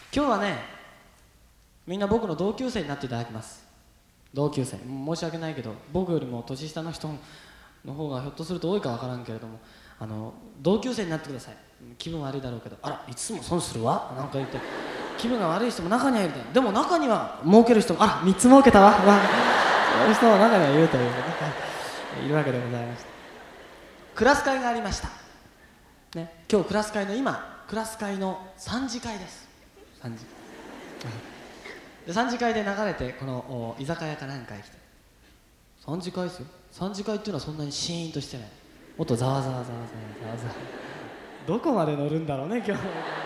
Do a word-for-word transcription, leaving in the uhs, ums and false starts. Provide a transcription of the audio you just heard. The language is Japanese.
今日はね、みんな僕の同級生になっていただきます。同級生、申し訳ないけど僕よりも年下の人の方がひょっとすると多いかわからんけれども、あの同級生になってください。気分悪いだろうけど、あらいつも損するわなんか言って気分が悪い人も中にはいる。でも中には儲ける人も、あらみっつ儲けたわそういう人も中にはいるというねいるわけでございました。クラス会がありました、ね、今日クラス会の今クラス会のさん次会です。さん次でさん次会で流れてこの居酒屋かなんかへ来て、さん次会ですよ。さん次会っていうのはそんなにシーンとしてない、もっとざわざわざわざわざわざわどこまで乗るんだろうね今日